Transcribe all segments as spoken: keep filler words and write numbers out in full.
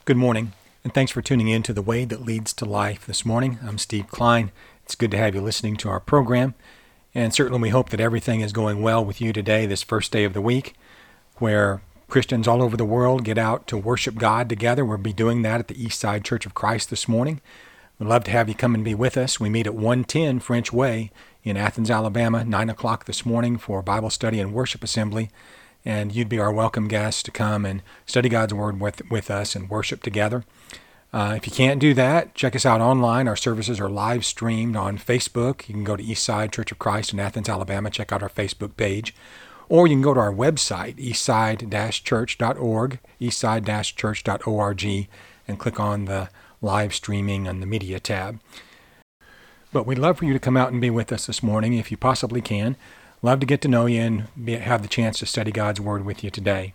Good morning, and thanks for tuning in to The Way That Leads to Life this morning. I'm Steve Klein. It's good to have you listening to our program, and certainly we hope that everything is going well with you today, this first day of the week, where Christians all over the world get out to worship God together. We'll be doing that at the Eastside Church of Christ this morning. We'd love to have you come and be with us. We meet at one ten French Way in Athens, Alabama, nine o'clock this morning for Bible study and worship assembly. And you'd be our welcome guest to come and study God's Word with, with us and worship together. Uh, if you can't do that, check us out online. Our services are live streamed on Facebook. You can go to Eastside Church of Christ in Athens, Alabama. Check out our Facebook page. Or you can go to our website, eastside dash church dot org, eastside dash church dot org, and click on the live streaming and the media tab. But we'd love for you to come out and be with us this morning if you possibly can. Love to get to know you and be, have the chance to study God's Word with you today.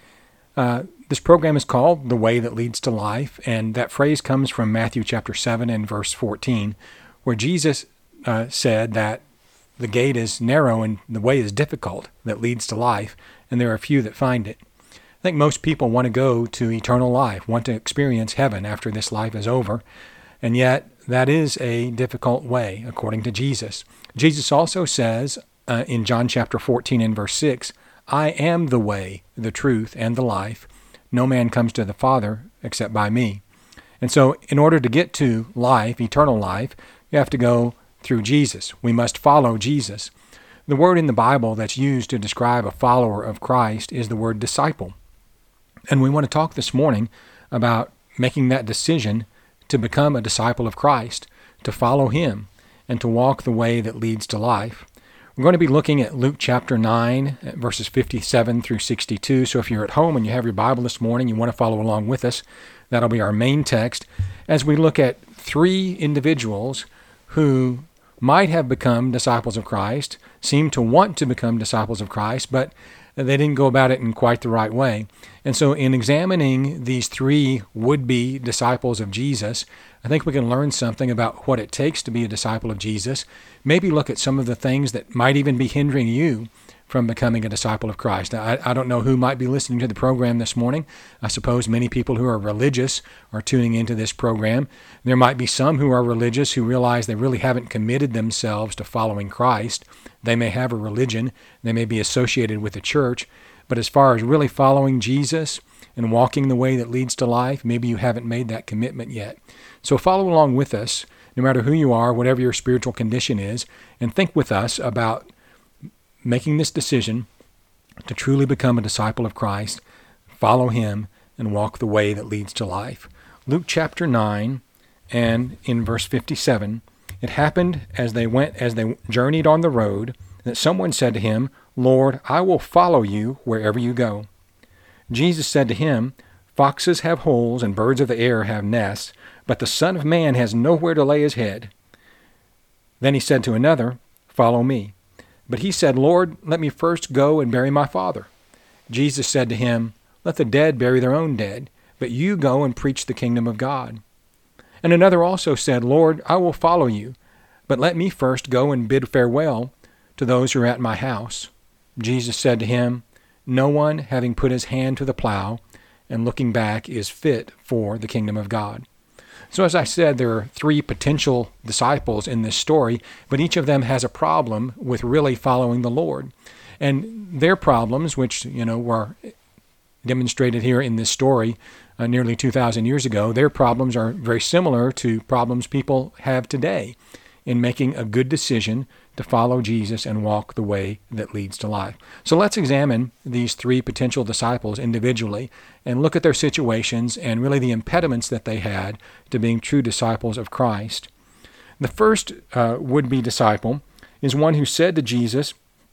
Uh, this program is called The Way That Leads to Life, and that phrase comes from Matthew chapter seven and verse fourteen, where Jesus uh, said that the gate is narrow and the way is difficult that leads to life, and there are few that find it. I think most people want to go to eternal life, want to experience heaven after this life is over, and yet that is a difficult way, according to Jesus. Jesus also says, Uh, in John chapter fourteen and verse six, I am the way, the truth, and the life. No man comes to the Father except by me. And so in order to get to life, eternal life, you have to go through Jesus. We must follow Jesus. The word in the Bible that's used to describe a follower of Christ is the word disciple. And we want to talk this morning about making that decision to become a disciple of Christ, to follow Him, and to walk the way that leads to life. We're going to be looking at Luke chapter nine, verses fifty-seven through sixty-two. So if you're at home and you have your Bible this morning, you want to follow along with us, that'll be our main text as we look at three individuals who might have become disciples of Christ, seem to want to become disciples of Christ, but they didn't go about it in quite the right way. And so in examining these three would-be disciples of Jesus, I think we can learn something about what it takes to be a disciple of Jesus, maybe look at some of the things that might even be hindering you from becoming a disciple of Christ. Now, I, I don't know who might be listening to the program this morning. I suppose many people who are religious are tuning into this program. There might be some who are religious who realize they really haven't committed themselves to following Christ. They may have a religion. They may be associated with a church. But as far as really following Jesus and walking the way that leads to life, maybe you haven't made that commitment yet. So follow along with us, no matter who you are, whatever your spiritual condition is, and think with us about making this decision to truly become a disciple of Christ, follow Him, and walk the way that leads to life. Luke chapter nine, and in verse fifty-seven, it happened as they went, as they journeyed on the road, that someone said to him, Lord, I will follow you wherever you go. Jesus said to him, Foxes have holes and birds of the air have nests, but the Son of Man has nowhere to lay his head. Then he said to another, Follow me. But he said, Lord, let me first go and bury my father. Jesus said to him, Let the dead bury their own dead, but you go and preach the kingdom of God. And another also said, Lord, I will follow you, but let me first go and bid farewell to those who are at my house. Jesus said to him, No one, having put his hand to the plow and looking back, is fit for the kingdom of God. So as I said, there are three potential disciples in this story, but each of them has a problem with really following the Lord. And their problems, which, you know, were demonstrated here in this story uh, nearly two thousand years ago, their problems are very similar to problems people have today in making a good decision to follow Jesus and walk the way that leads to life. So let's examine these three potential disciples individually and look at their situations and really the impediments that they had to being true disciples of Christ. The first uh, would-be disciple is one who said to Jesus,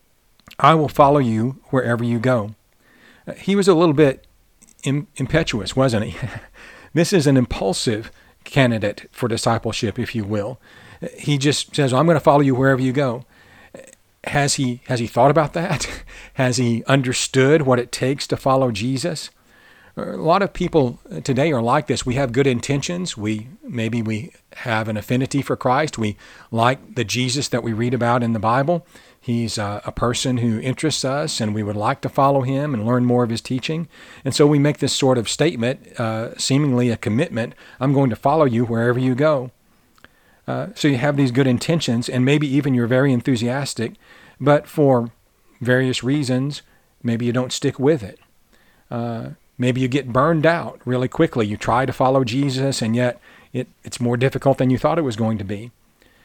I will follow you wherever you go. Uh, he was a little bit im- impetuous, wasn't he? This is an impulsive candidate for discipleship, if you will. He just says, well, I'm going to follow you wherever you go. Has he has he thought about that? Has he understood what it takes to follow Jesus? A lot of people today are like this. We have good intentions. We maybe we have an affinity for Christ. We like the Jesus that we read about in the Bible. He's uh, a person who interests us, and we would like to follow him and learn more of his teaching. And so we make this sort of statement, uh, seemingly a commitment. I'm going to follow you wherever you go. Uh, so you have these good intentions, and maybe even you're very enthusiastic, but for various reasons, maybe you don't stick with it. Uh, maybe you get burned out really quickly. You try to follow Jesus, and yet it, it's more difficult than you thought it was going to be.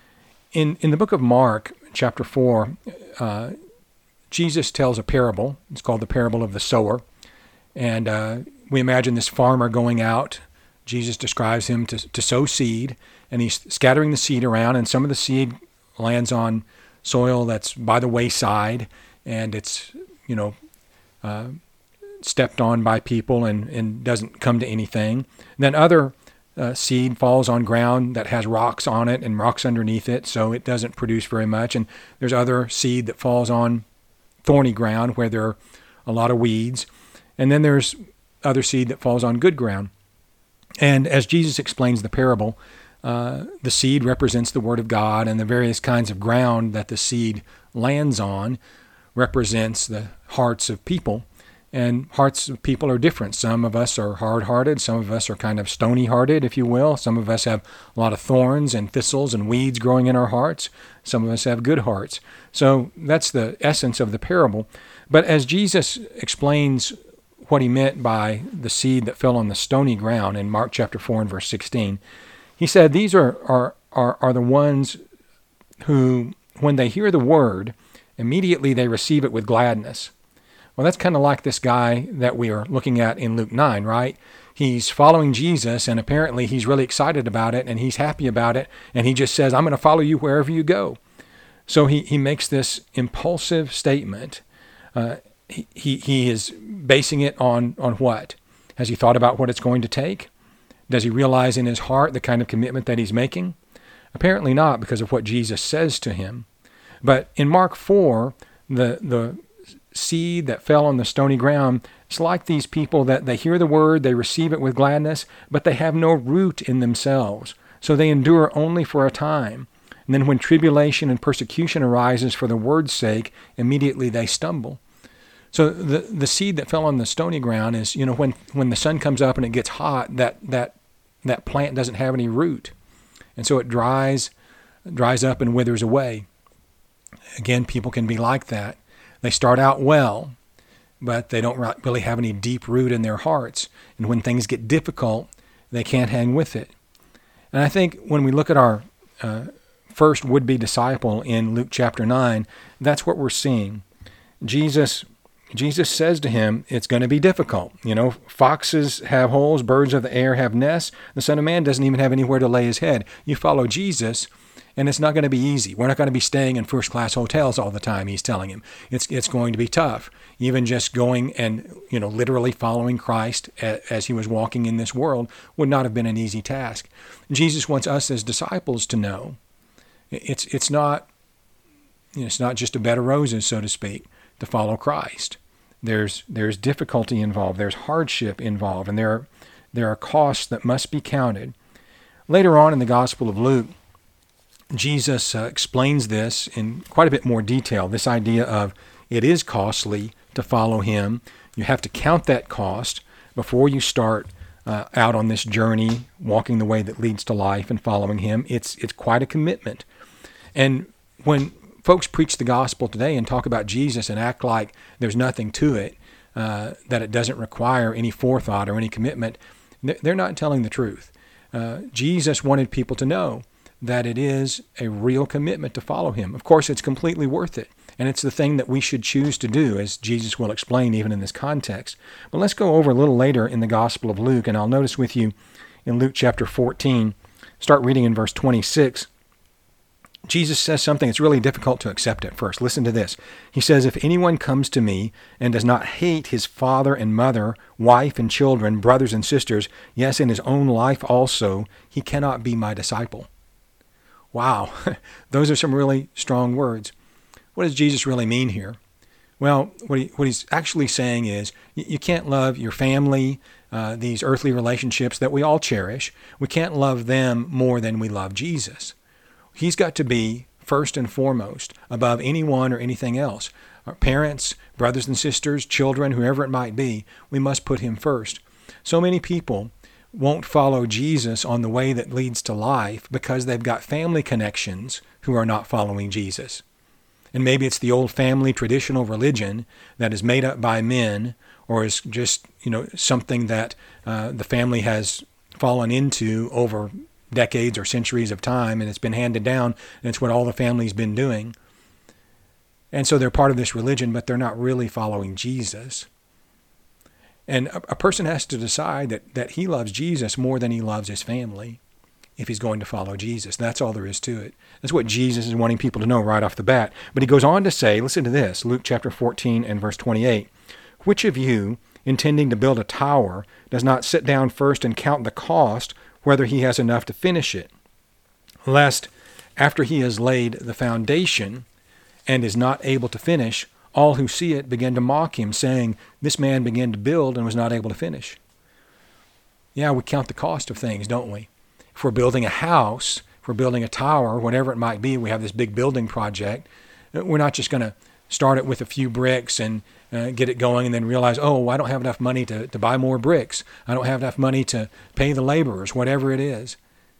In in the book of Mark, chapter four, uh, Jesus tells a parable. It's called the parable of the sower. And uh, we imagine this farmer going out. Jesus describes him to, to sow seed, and he's scattering the seed around, and some of the seed lands on soil that's by the wayside, and it's, you know, uh, stepped on by people and, and doesn't come to anything. And then other Uh, seed falls on ground that has rocks on it and rocks underneath it, so it doesn't produce very much. And there's other seed that falls on thorny ground where there are a lot of weeds. And then there's other seed that falls on good ground. And as Jesus explains the parable, uh, the seed represents the Word of God, and the various kinds of ground that the seed lands on represents the hearts of people. And hearts of people are different. Some of us are hard-hearted. Some of us are kind of stony-hearted, if you will. Some of us have a lot of thorns and thistles and weeds growing in our hearts. Some of us have good hearts. So that's the essence of the parable. But as Jesus explains what he meant by the seed that fell on the stony ground in Mark chapter four and verse sixteen, he said these are, are, are, are the ones who, when they hear the word, immediately they receive it with gladness. Well, that's kind of like this guy that we are looking at in Luke nine, right? He's following Jesus, and apparently he's really excited about it, and he's happy about it, and he just says, I'm going to follow you wherever you go. So he, he makes this impulsive statement. Uh, he, he, he is basing it on, on what? Has he thought about what it's going to take? Does he realize in his heart the kind of commitment that he's making? Apparently not, because of what Jesus says to him. But in Mark four, the the seed that fell on the stony ground, it's like these people that they hear the word, they receive it with gladness, but they have no root in themselves. So they endure only for a time. And then when tribulation and persecution arises for the word's sake, immediately they stumble. So the the seed that fell on the stony ground is, you know, when, when the sun comes up and it gets hot, that that that plant doesn't have any root. And so it dries, dries up and withers away. Again, people can be like that. They start out well, but they don't really have any deep root in their hearts. And when things get difficult, they can't hang with it. And I think when we look at our uh, first would-be disciple in Luke chapter nine, that's what we're seeing. Jesus Jesus says to him, it's going to be difficult. You know, foxes have holes, birds of the air have nests. The Son of Man doesn't even have anywhere to lay his head. You follow Jesus, and it's not going to be easy. We're not going to be staying in first-class hotels all the time, he's telling him. It's it's going to be tough. Even just going and, you know, literally following Christ as he was walking in this world would not have been an easy task. Jesus wants us as disciples to know it's it's not, you know, it's not just a bed of roses, so to speak, to follow Christ. There's there's difficulty involved. There's hardship involved, and there are, there are costs that must be counted. Later on in the Gospel of Luke, Jesus uh, explains this in quite a bit more detail, this idea of it is costly to follow him. You have to count that cost before you start uh, out on this journey, walking the way that leads to life and following him. It's it's quite a commitment. And when folks preach the gospel today and talk about Jesus and act like there's nothing to it, uh, that it doesn't require any forethought or any commitment, they're not telling the truth. Uh, Jesus wanted people to know that it is a real commitment to follow him. Of course, it's completely worth it, and it's the thing that we should choose to do, as Jesus will explain even in this context. But let's go over a little later in the Gospel of Luke, and I'll notice with you in Luke chapter fourteen, start reading in verse twenty-six. Jesus says something that's really difficult to accept at first. Listen to this. He says, if anyone comes to me and does not hate his father and mother, wife and children, brothers and sisters, yes, and his own life also, he cannot be my disciple. Wow, those are some really strong words. What does Jesus really mean here? Well, what, he, what he's actually saying is you, you can't love your family, uh, these earthly relationships that we all cherish. We can't love them more than we love Jesus. He's got to be first and foremost, above anyone or anything else. Our parents, brothers and sisters, children, whoever it might be, we must put him first. So many people won't follow Jesus on the way that leads to life because they've got family connections who are not following Jesus. And maybe it's the old family traditional religion that is made up by men, or is just, you know, something that uh, the family has fallen into over decades or centuries of time, and it's been handed down, and it's what all the family's been doing. And so they're part of this religion, but they're not really following Jesus. And a, a person has to decide that, that he loves Jesus more than he loves his family if he's going to follow Jesus. That's all there is to it. That's what Jesus is wanting people to know right off the bat. But he goes on to say, listen to this, Luke chapter fourteen and verse twenty-eight, which of you, intending to build a tower, does not sit down first and count the cost, whether he has enough to finish it, lest after he has laid the foundation and is not able to finish, all who see it begin to mock him, saying, this man began to build and was not able to finish. Yeah, we count the cost of things, don't we? If we're building a house, if we're building a tower, whatever it might be, we have this big building project, we're not just going to start it with a few bricks and uh, get it going and then realize, oh, I don't have enough money to, to buy more bricks. I don't have enough money to pay the laborers, whatever it is.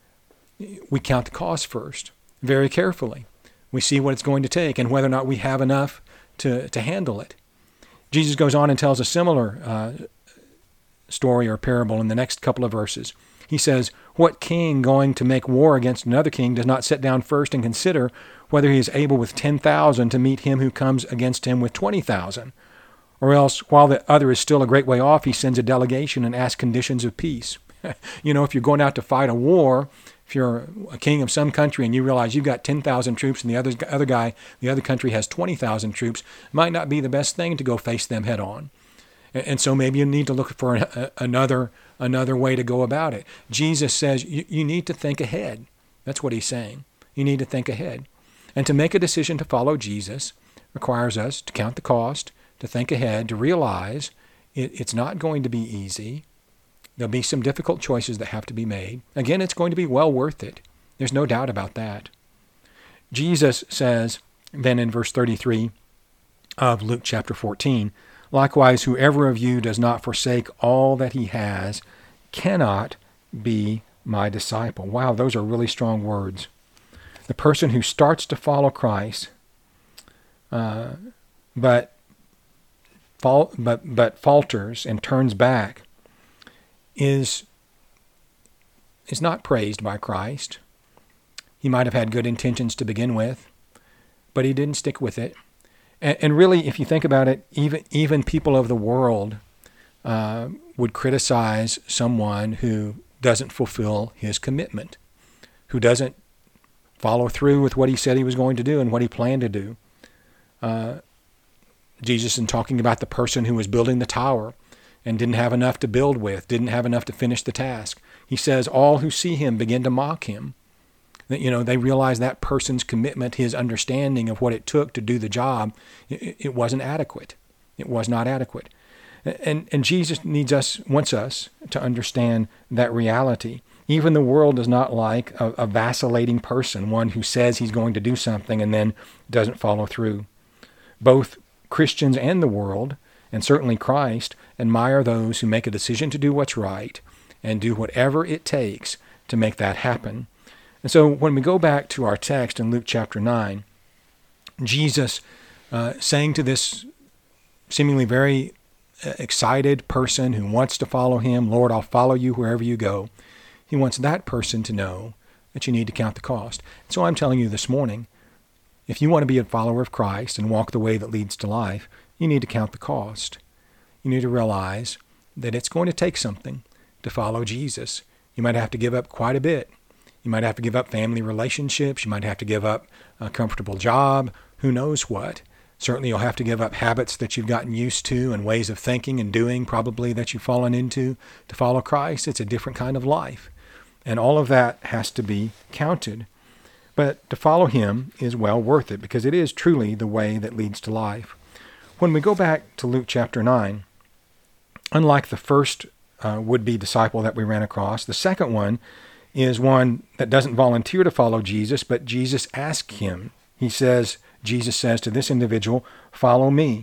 We count the cost first, very carefully. We see what it's going to take and whether or not we have enough to, to handle it. Jesus goes on and tells a similar uh, story or parable in the next couple of verses. He says, what king going to make war against another king does not sit down first and consider whether he is able with ten thousand to meet him who comes against him with twenty thousand? Or else, while the other is still a great way off, he sends a delegation and asks conditions of peace. You know, if you're going out to fight a war, if you're a king of some country and you realize you've got ten thousand troops and the other, other guy, the other country has twenty thousand troops, it might not be the best thing to go face them head on. And so maybe you need to look for an, another another way to go about it. Jesus says you, you need to think ahead. That's what he's saying. You need to think ahead. And to make a decision to follow Jesus requires us to count the cost, to think ahead, to realize it, it's not going to be easy. There'll be some difficult choices that have to be made. Again, it's going to be well worth it. There's no doubt about that. Jesus says then in verse thirty-three of Luke chapter fourteen, likewise, whoever of you does not forsake all that he has cannot be my disciple. Wow, those are really strong words. The person who starts to follow Christ, uh, but, fal- but, but falters and turns back, is, is not praised by Christ. He might have had good intentions to begin with, but he didn't stick with it. And really, if you think about it, even even people of the world uh, would criticize someone who doesn't fulfill his commitment, who doesn't follow through with what he said he was going to do and what he planned to do. Uh, Jesus, in talking about the person who was building the tower and didn't have enough to build with, didn't have enough to finish the task, he says, all who see him begin to mock him. You know, they realize that person's commitment, his understanding of what it took to do the job, it, it wasn't adequate. It was not adequate. And, and Jesus needs us, wants us to understand that reality. Even the world does not like a, a vacillating person, one who says he's going to do something and then doesn't follow through. Both Christians and the world, and certainly Christ, admire those who make a decision to do what's right and do whatever it takes to make that happen. And so when we go back to our text in Luke chapter nine, Jesus uh, saying to this seemingly very excited person who wants to follow him, Lord, I'll follow you wherever you go. He wants that person to know that you need to count the cost. And so I'm telling you this morning, if you want to be a follower of Christ and walk the way that leads to life, you need to count the cost. You need to realize that it's going to take something to follow Jesus. You might have to give up quite a bit. You might have to give up family relationships. You might have to give up a comfortable job. Who knows what? Certainly you'll have to give up habits that you've gotten used to and ways of thinking and doing probably that you've fallen into. To follow Christ, it's a different kind of life. And all of that has to be counted. But to follow him is well worth it because it is truly the way that leads to life. When we go back to Luke chapter nine, unlike the first uh, would-be disciple that we ran across, the second one is one that doesn't volunteer to follow Jesus, but Jesus asks him He says, Jesus says to this individual, follow me.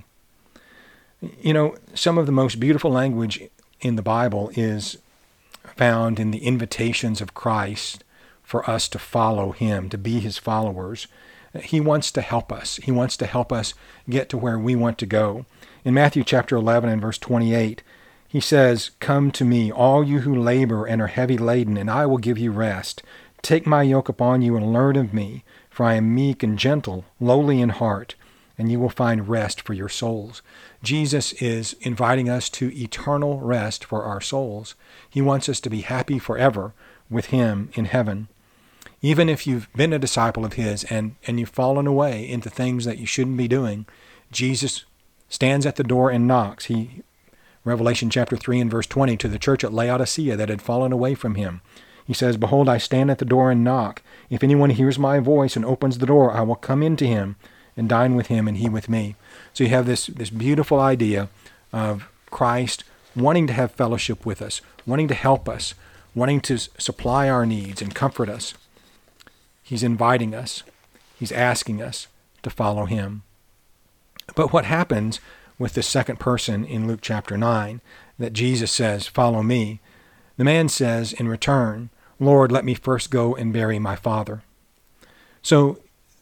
You know, some of the most beautiful language in the Bible is found in the invitations of Christ for us to follow him, to be his followers. He wants to help us. He wants to help us get to where we want to go. In Matthew chapter eleven and verse twenty-eight, he says, come to me, all you who labor and are heavy laden, and I will give you rest. Take my yoke upon you and learn of me, for I am meek and gentle, lowly in heart, and you will find rest for your souls. Jesus is inviting us to eternal rest for our souls. He wants us to be happy forever with him in heaven. Even if you've been a disciple of his and, and you've fallen away into things that you shouldn't be doing, Jesus stands at the door and knocks. He, Revelation chapter three and verse twenty, to the church at Laodicea that had fallen away from him, he says, behold, I stand at the door and knock. If anyone hears my voice and opens the door, I will come into him and dine with him and he with me. So you have this, this beautiful idea of Christ wanting to have fellowship with us, wanting to help us, wanting to supply our needs and comfort us. He's inviting us. He's asking us to follow him. But what happens with the second person in Luke chapter nine, that Jesus says, follow me? The man says in return, Lord, let me first go and bury my father. So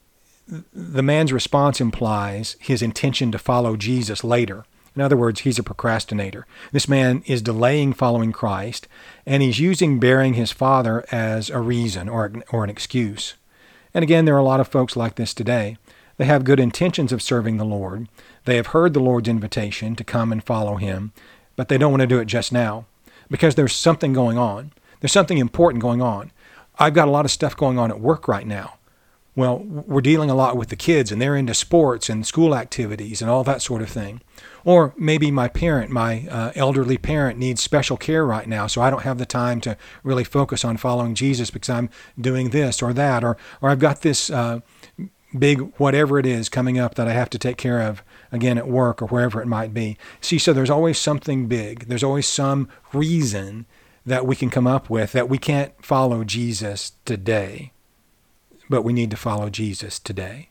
the man's response implies his intention to follow Jesus later. In other words, he's a procrastinator. This man is delaying following Christ, and he's using burying his father as a reason or, or an excuse. And again, there are a lot of folks like this today. They have good intentions of serving the Lord. They have heard the Lord's invitation to come and follow him, but they don't want to do it just now because there's something going on. There's something important going on. I've got a lot of stuff going on at work right now. Well, we're dealing a lot with the kids, and they're into sports and school activities and all that sort of thing. Or maybe my parent, my uh, elderly parent, needs special care right now, so I don't have the time to really focus on following Jesus because I'm doing this or that. Or, or I've got this uh, big whatever it is coming up that I have to take care of, again, at work or wherever it might be. See, so there's always something big. There's always some reason that we can come up with that we can't follow Jesus today. But we need to follow Jesus today.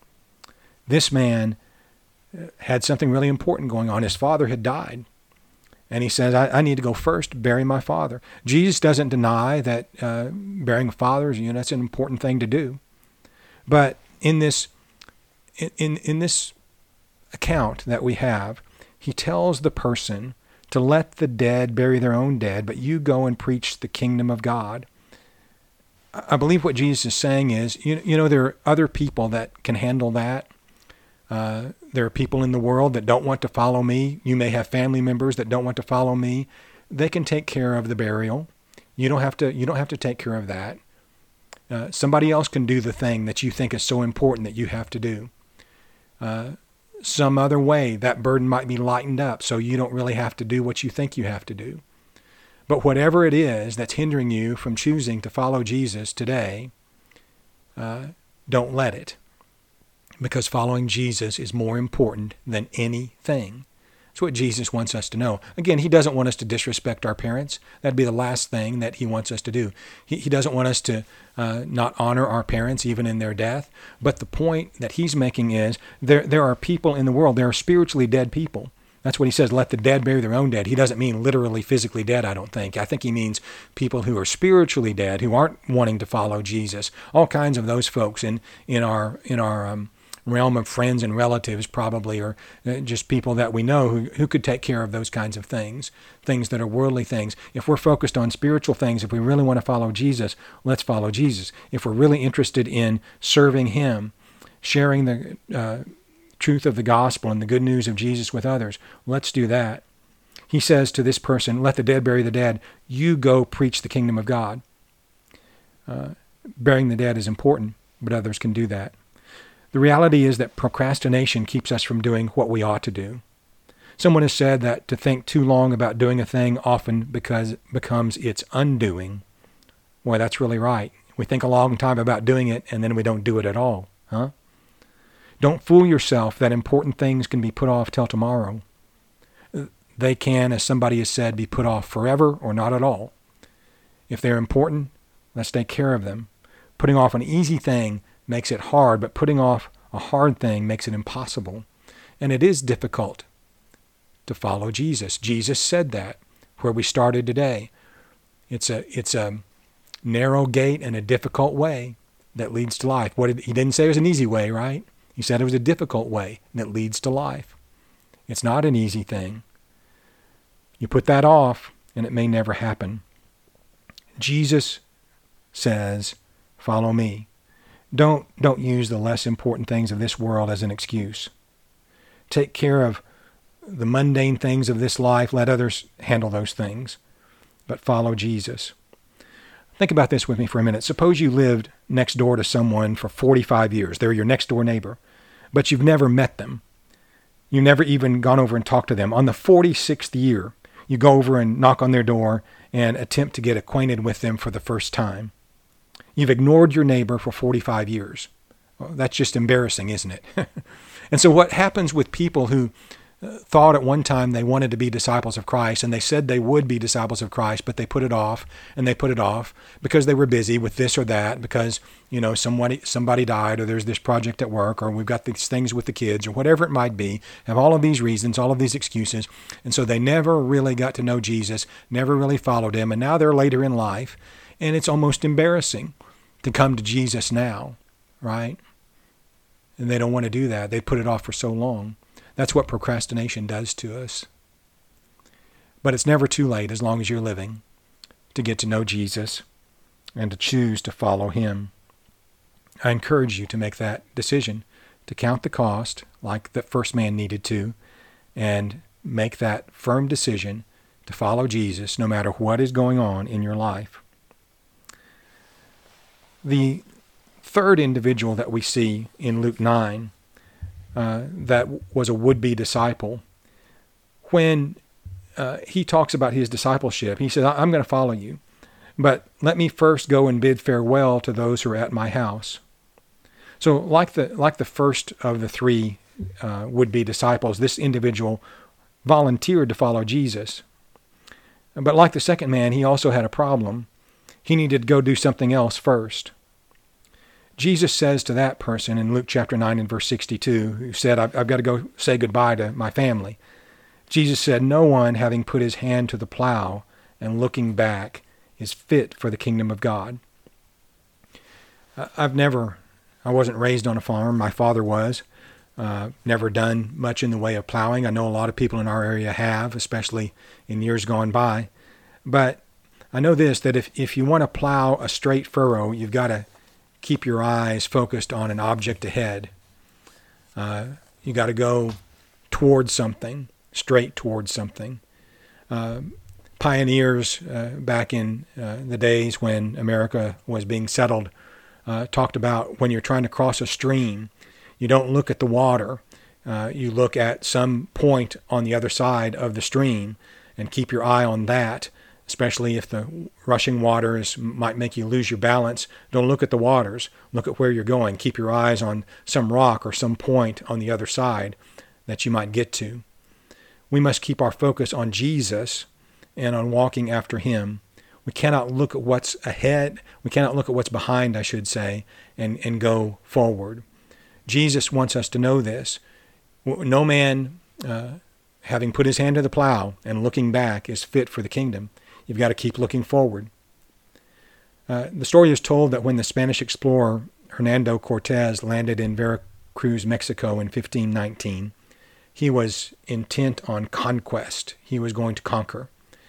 This man had something really important going on. His father had died. And he says, I, I need to go first, bury my father. Jesus doesn't deny that uh, burying a father is, you know, that's an important thing to do. But in this, in, in this account that we have, he tells the person to let the dead bury their own dead, but you go and preach the kingdom of God. I believe what Jesus is saying is, you, you know, there are other people that can handle that. Uh, there are people in the world that don't want to follow me. You may have family members that don't want to follow me. They can take care of the burial. You don't have to. You don't have to take care of that. Uh, somebody else can do the thing that you think is so important that you have to do. Uh, some other way that burden might be lightened up, so you don't really have to do what you think you have to do. But whatever it is that's hindering you from choosing to follow Jesus today, uh, don't let it. Because following Jesus is more important than anything. That's what Jesus wants us to know. Again, he doesn't want us to disrespect our parents. That'd be the last thing that he wants us to do. He, he doesn't want us to uh, not honor our parents even in their death. But the point that he's making is there, there are people in the world, there are spiritually dead people. That's what he says, let the dead bury their own dead. He doesn't mean literally physically dead, I don't think. I think he means people who are spiritually dead, who aren't wanting to follow Jesus. All kinds of those folks in, in our in our um, realm of friends and relatives probably, or just people that we know who, who could take care of those kinds of things, things that are worldly things. If we're focused on spiritual things, if we really want to follow Jesus, let's follow Jesus. If we're really interested in serving him, sharing the uh, truth of the gospel and the good news of Jesus with others, let's do that. He says to this person, let the dead bury the dead. You go preach the kingdom of God. Uh, burying the dead is important, but others can do that. The reality is that procrastination keeps us from doing what we ought to do. Someone has said that to think too long about doing a thing often because becomes its undoing. Boy, that's really right. We think a long time about doing it, and then we don't do it at all, huh? Don't fool yourself that important things can be put off till tomorrow. They can, as somebody has said, be put off forever or not at all. If they're important, let's take care of them. Putting off an easy thing makes it hard, but putting off a hard thing makes it impossible. And it is difficult to follow Jesus. Jesus said that, where we started today. It's a it's a narrow gate and a difficult way that leads to life. What did, he didn't say it was an easy way, right? He said it was a difficult way that leads to life. It's not an easy thing. You put that off, and it may never happen. Jesus says, follow me. Don't, don't use the less important things of this world as an excuse. Take care of the mundane things of this life. Let others handle those things. But follow Jesus. Think about this with me for a minute. Suppose you lived next door to someone for forty-five years. They're your next door neighbor, but you've never met them. You've never even gone over and talked to them. On the forty-sixth year, you go over and knock on their door and attempt to get acquainted with them for the first time. You've ignored your neighbor for forty-five years. Well, that's just embarrassing, isn't it? And so what happens with people who uh, thought at one time they wanted to be disciples of Christ, and they said they would be disciples of Christ, but they put it off, and they put it off because they were busy with this or that, because, you know, somebody, somebody died, or there's this project at work, or we've got these things with the kids, or whatever it might be, have all of these reasons, all of these excuses. And so they never really got to know Jesus, never really followed him, and now they're later in life, and it's almost embarrassing to come to Jesus now, right? And they don't want to do that. They put it off for so long. That's what procrastination does to us. But it's never too late, as long as you're living, to get to know Jesus and to choose to follow him. I encourage you to make that decision, to count the cost, like the first man needed to, and make that firm decision to follow Jesus no matter what is going on in your life. The third individual that we see in Luke nine uh, that was a would-be disciple, when uh, he talks about his discipleship, he says, I'm going to follow you, but let me first go and bid farewell to those who are at my house. So like the like the first of the three uh, would-be disciples, this individual volunteered to follow Jesus. But like the second man, he also had a problem. He needed to go do something else first. Jesus says to that person in Luke chapter nine and verse sixty-two, who said, I've, I've got to go say goodbye to my family. Jesus said, no one having put his hand to the plow and looking back is fit for the kingdom of God. I've never, I wasn't raised on a farm. My father was. Uh, never done much in the way of plowing. I know a lot of people in our area have, especially in years gone by. But I know this, that if, if you want to plow a straight furrow, you've got to keep your eyes focused on an object ahead. Uh, you got to go towards something, straight towards something. Uh, pioneers uh, back in uh, the days when America was being settled uh, talked about when you're trying to cross a stream, you don't look at the water. Uh, you look at some point on the other side of the stream and keep your eye on that. Especially if the rushing waters might make you lose your balance. Don't look at the waters. Look at where you're going. Keep your eyes on some rock or some point on the other side that you might get to. We must keep our focus on Jesus and on walking after him. We cannot look at what's ahead. We cannot look at what's behind, I should say, and, and go forward. Jesus wants us to know this. No man, uh, having put his hand to the plow and looking back, is fit for the kingdom. You've got to keep looking forward. Uh, the story is told that when the Spanish explorer Hernando Cortez landed in Veracruz, Mexico in fifteen nineteen, he was intent on conquest. He was going to conquer.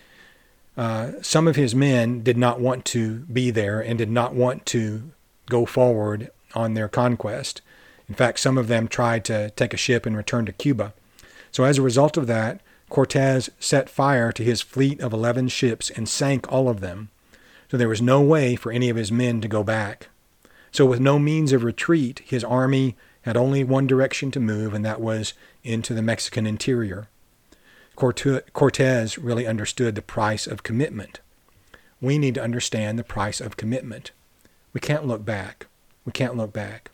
Uh, some of his men did not want to be there and did not want to go forward on their conquest. In fact, some of them tried to take a ship and return to Cuba. So as a result of that, Cortez set fire to his fleet of eleven ships and sank all of them. So there was no way for any of his men to go back. So with no means of retreat, his army had only one direction to move, and that was into the Mexican interior. Cortez really understood the price of commitment. We need to understand the price of commitment. We can't look back. We can't look back.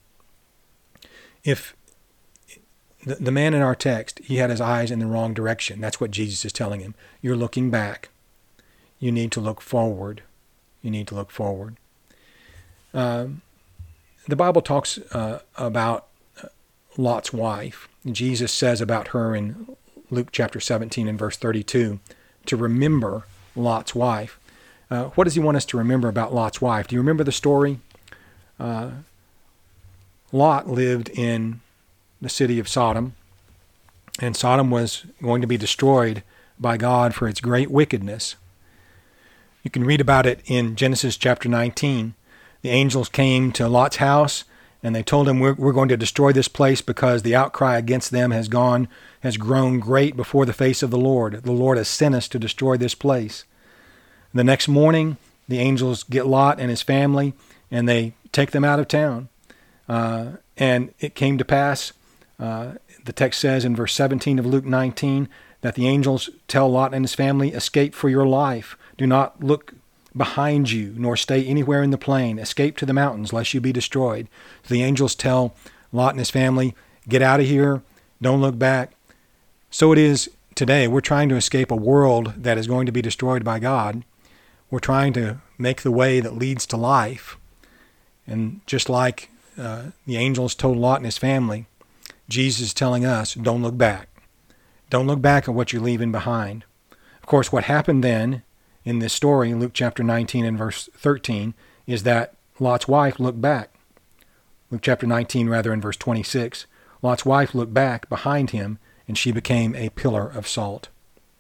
If The, the man in our text, he had his eyes in the wrong direction. That's what Jesus is telling him. You're looking back. You need to look forward. You need to look forward. Um, the Bible talks uh, about Lot's wife. Jesus says about her in Luke chapter seventeen and verse thirty-two, to remember Lot's wife. Uh, what does he want us to remember about Lot's wife? Do you remember the story? Uh, Lot lived in the city of Sodom, and Sodom was going to be destroyed by God for its great wickedness. You can read about it in Genesis chapter nineteen. The angels came to Lot's house, and they told him, we're, we're going to destroy this place because the outcry against them has gone, has grown great before the face of the Lord. The Lord has sent us to destroy this place. The next morning, the angels get Lot and his family, and they take them out of town. Uh, and it came to pass, uh, the text says in verse seventeen of Luke nineteen, that the angels tell Lot and his family, escape for your life. Do not look behind you, nor stay anywhere in the plain. Escape to the mountains, lest you be destroyed. So the angels tell Lot and his family, get out of here, don't look back. So it is today. We're trying to escape a world that is going to be destroyed by God. We're trying to make the way that leads to life. And just like uh, the angels told Lot and his family, Jesus is telling us, don't look back. Don't look back at what you're leaving behind. Of course, what happened then in this story, Luke chapter nineteen and verse thirteen, is that Lot's wife looked back. Luke chapter nineteen, rather, in verse twenty-six, Lot's wife looked back behind him, and she became a pillar of salt.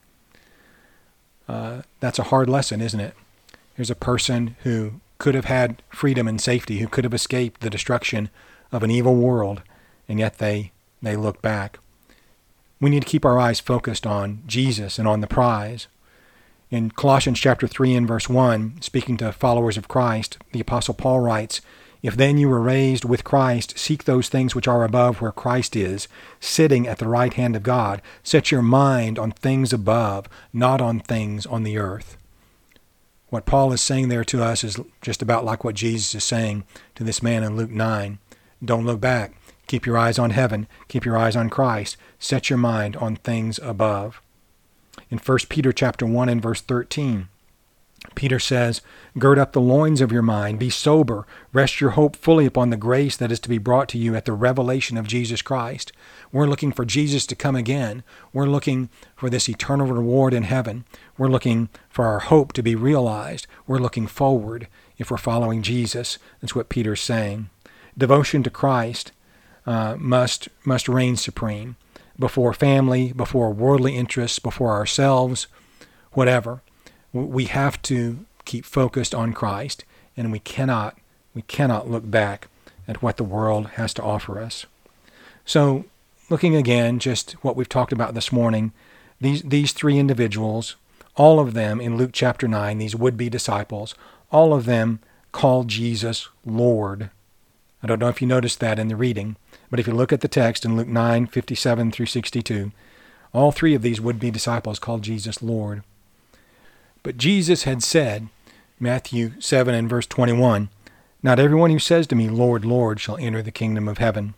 Uh, that's a hard lesson, isn't it? Here's a person who could have had freedom and safety, who could have escaped the destruction of an evil world, and yet they, they look back. We need to keep our eyes focused on Jesus and on the prize. In Colossians chapter three and verse one, speaking to followers of Christ, the Apostle Paul writes, if then you were raised with Christ, seek those things which are above where Christ is, sitting at the right hand of God. Set your mind on things above, not on things on the earth. What Paul is saying there to us is just about like what Jesus is saying to this man in Luke nine. Don't look back. Keep your eyes on heaven. Keep your eyes on Christ. Set your mind on things above. In First Peter chapter one and verse thirteen, Peter says, gird up the loins of your mind, be sober, rest your hope fully upon the grace that is to be brought to you at the revelation of Jesus Christ. We're looking for Jesus to come again. We're looking for this eternal reward in heaven. We're looking for our hope to be realized. We're looking forward if we're following Jesus. That's what Peter's saying. Devotion to Christ uh, must must reign supreme. Before family, before worldly interests, before ourselves, whatever. We have to keep focused on Christ, and we cannot, we cannot look back at what the world has to offer us. So, looking again, just what we've talked about this morning, these, these three individuals, all of them in Luke chapter nine, these would-be disciples, all of them called Jesus Lord. I don't know if you noticed that in the reading, but if you look at the text in Luke nine, fifty-seven through sixty-two, all three of these would-be disciples called Jesus Lord. But Jesus had said, Matthew seven and verse twenty-one, not everyone who says to me, Lord, Lord, shall enter the kingdom of heaven.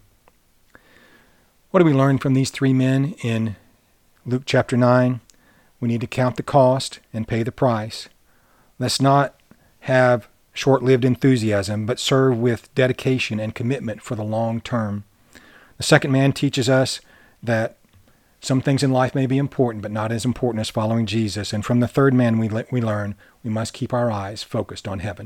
What do we learn from these three men in Luke chapter nine? We need to count the cost and pay the price. Let's not have short-lived enthusiasm, but serve with dedication and commitment for the long term. The second man teaches us that some things in life may be important, but not as important as following Jesus. And from the third man we, le- we learn we must keep our eyes focused on heaven.